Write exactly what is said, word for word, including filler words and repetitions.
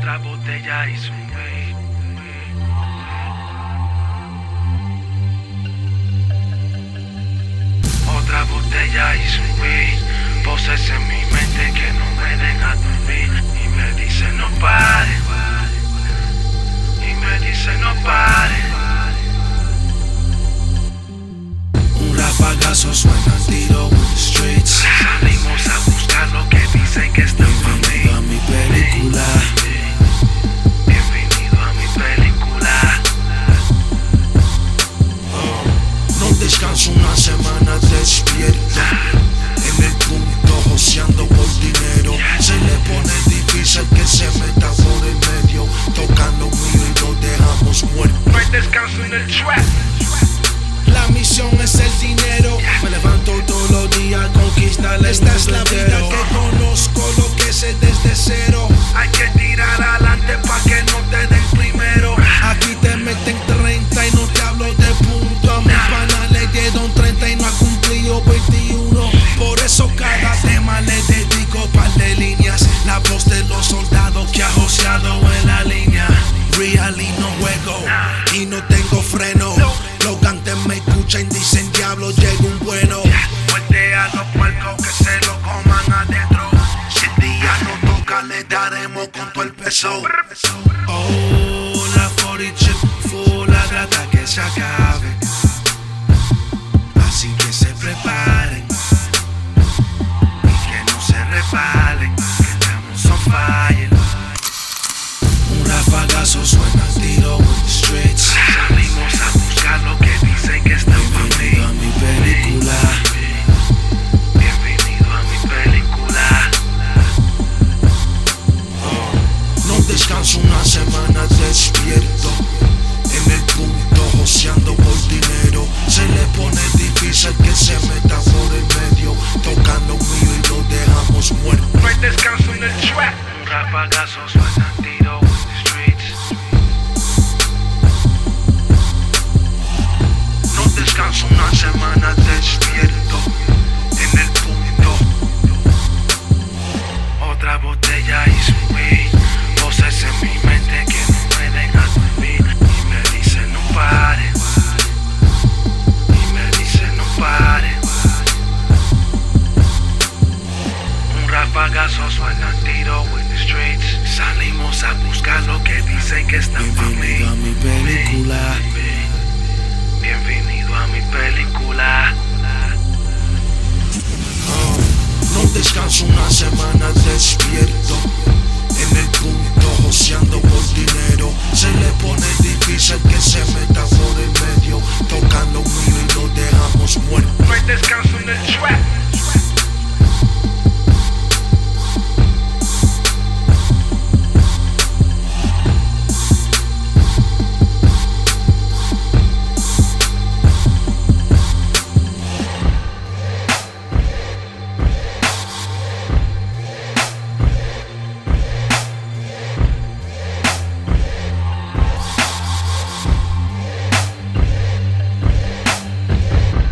Otra botella y sube. Otra botella y sube. Voces en mi mente que no me dejan dormir. Y me dicen no pare. Y me dicen no pare. Un rafagazo suena al tiro en the streets. Salimos a buscar lo que dicen que están para mí. Bienvenido a mi película. Bienvenido a mi película. Oh, no descanso una semana despierta. En el punto joseando por dinero. Se le pone difícil que se meta por el medio. Tocando mío y lo dejamos muerto. No hay descanso en el trap. La misión es el dinero. Me levanto todos los días a conquistar. Esta es la vida que conozco, lo que sé desde cero. Hay que tirar adelante pa' que no te den primero. Aquí te meten treinta y no te hablo de punto. A mi pana le dieron treinta y no ha cumplido veintiuno. Por eso cada tema le dedico par de líneas. La voz de los soldados que ha joseado en la línea. Real y no juego y no tengo freno. Los gantes me escuchan y dicen diablo, llega un bueno. Muerte a los puercos que se lo coman adentro. Si el día no toca le daremos con todo el peso. Oh, la forty chip full, la trata que se acabe. Así que se preparen y que no se reparen, que estamos on fire. Un rafagazo suena al tiro en the streets. Salimos a buscar lo que dicen que están para mí. Bienvenido a mi película. Bienvenido a mi película. Oh, no descanso una semana despierto. En el punto joseando por dinero. Se le pone difícil que se meta por el medio. Tocando mío y lo dejamos muerto. No hay descanso en el trap. Un rafagazo suena tiro in the streets. No descanso una semana despierto. En el punto. Otra botella y subí. Voces en mi mente que no me dejan dormir. Y me dicen no pare. Y me dicen no pare. Un rafagazo suena tiro in the streets. Salimos a buscar lo que dicen que están para mí. Bienvenido a mi película. Bienvenido a mi película. Oh, no descanso una semana despierto. En el punto joseando por dinero. Se le pone difícil que se meta por el medio. Tocando mío y lo dejamos muerto. No hay descanso en el trap.